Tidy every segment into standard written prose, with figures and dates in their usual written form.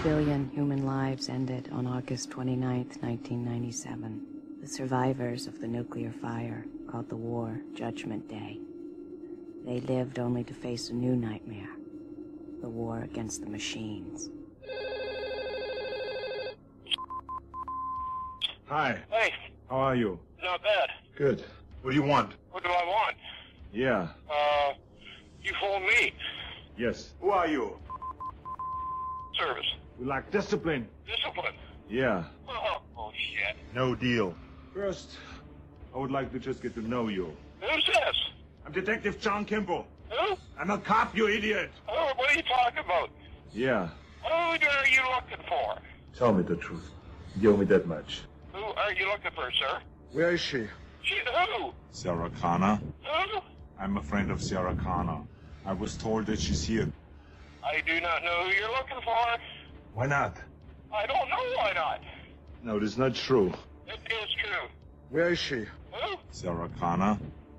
billion human lives ended on August 29th, 1997. The survivors of the nuclear fire called the war Judgment Day. They lived only to face a new nightmare, the war against the machines. Hi. Hey. How are you? Not bad. Good. What do you want? What do I want? Yeah. You phone me. Yes. Who are you? Service. We lack discipline. Discipline. Yeah. Oh, bullshit. No deal. First, I would like to just get to know you. Who's this? I'm Detective John Kimball. Who? I'm a cop, you idiot. Oh, what are you talking about? Yeah. Who are you looking for? Tell me the truth. You owe me that much. Who are you looking for, sir? Where is she? She who? Sarah Connor. Who? I'm a friend of Sarah Connor. I was told that she's here. I do not know who you're looking for. Why not? I don't know why not. No, this is not true. It is true. Where is she? Who? Sarah Connor.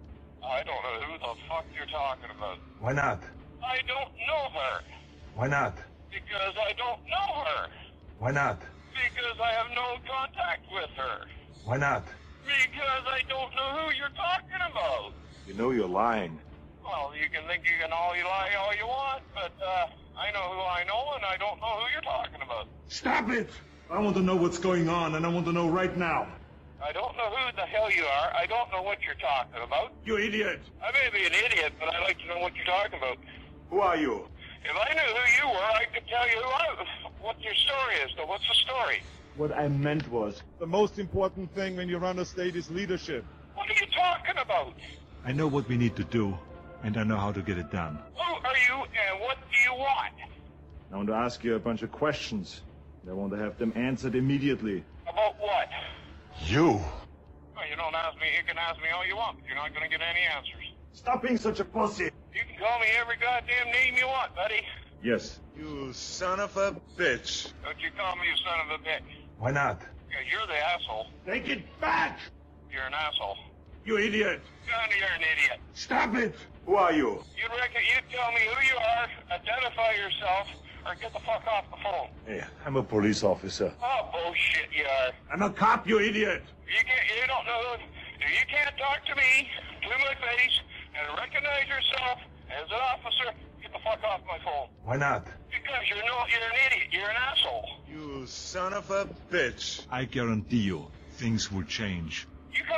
I don't know who the fuck you're talking about. Why not? I don't know her. Why not? Because I don't know her. Why not? Because I have no contact with her. Why not? Because I don't know who you're talking about. You know you're lying. Well, you can think you can lie all you want, but I know who I know, and I don't know who you're talking about. Stop it! I want to know what's going on, and I want to know right now. I don't know who the hell you are. I don't know what you're talking about. You idiot! I may be an idiot, but I'd like to know what you're talking about. Who are you? If I knew who you were, I could tell you what your story is, though. What's the story? What I meant was, the most important thing when you run a state is leadership. What are you talking about? I know what we need to do, and I know how to get it done. Who are you, and what do you want? I want to ask you a bunch of questions. And I want to have them answered immediately. About what? You! Well, you don't ask me. You can ask me all you want, but you're not going to get any answers. Stop being such a pussy! You can call me every goddamn name you want, buddy. Yes. You son of a bitch. Don't you call me you son of a bitch. Why not? Yeah, you're the asshole. Take it back! You're an asshole. You idiot! God, you're an idiot. Stop it! Who are you? You tell me who you are, identify yourself, or get the fuck off the phone. Hey, I'm a police officer. Oh, bullshit you are. I'm a cop, you idiot! You don't know, you can't talk to me, to my face, and recognize yourself as an officer. Get the fuck off my phone. Why not? Because you're an idiot. You're an asshole. You son of a bitch. I guarantee you, things will change. You come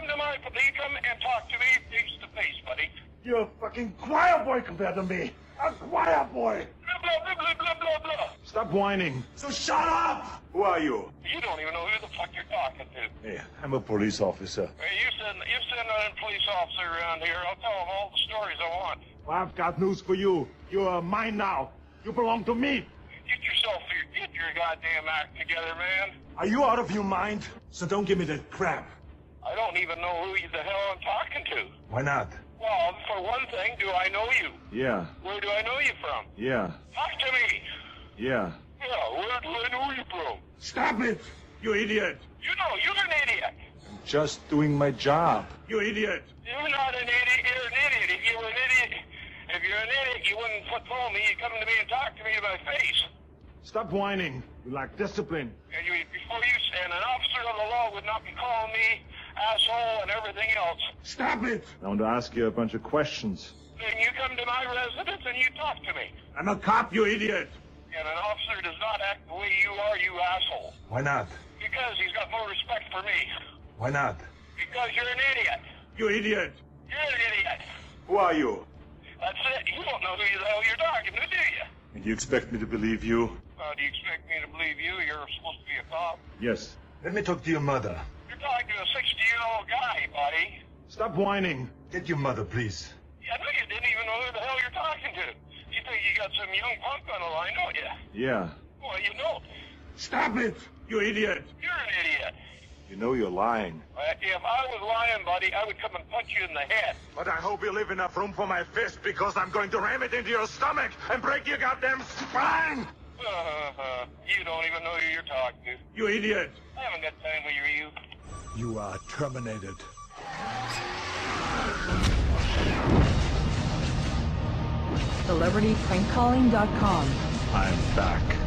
and talk to me face to face, buddy. You're a fucking choir boy compared to me! A choir boy! Blah, blah, blah, blah, blah, blah, blah. Stop whining! So shut up! Who are you? You don't even know who the fuck you're talking to. Hey, I'm a police officer. Hey, you send a police officer around here. I'll tell him all the stories I want. Well, I've got news for you. You're mine now. You belong to me. Get your goddamn act together, man. Are you out of your mind? So don't give me that crap. I don't even know who the hell I'm talking to. Why not? Well, for one thing, do I know you? Yeah. Where do I know you from? Yeah. Talk to me. Yeah. Yeah, where do I know you from? Stop it! You idiot! You're an idiot. I'm just doing my job. You idiot! You're not an idiot. You're an idiot. If you're an idiot, you wouldn't phone me. You'd come to me and talk to me to my face. Stop whining. You lack discipline. And an officer of the law would not be calling me asshole and everything else. Stop it! I want to ask you a bunch of questions. Then you come to my residence and you talk to me. I'm a cop, you idiot! And an officer does not act the way you are, you asshole. Why not? Because he's got no respect for me. Why not? Because you're an idiot. You idiot! You're an idiot. Who are you? That's it. You don't know who the hell you're talking to, do you? And you expect me to believe you? Do you expect me to believe you? You're supposed to be a cop. Yes. Let me talk to your mother. You're talking to a 60-year-old guy, buddy. Stop whining. Get your mother, please. I know you didn't even know who the hell you're talking to. You think you got some young punk on the line, don't you? Yeah. Well, you don't. Stop it! You idiot! You're an idiot. You know you're lying. If I was lying, buddy, I would come and punch you in the head. But I hope you leave enough room for my fist, because I'm going to ram it into your stomach and break your goddamn spine! You don't even know who you're talking to. You idiot! I haven't got time for you. You are terminated. CelebrityPrankCalling.com. I'm back.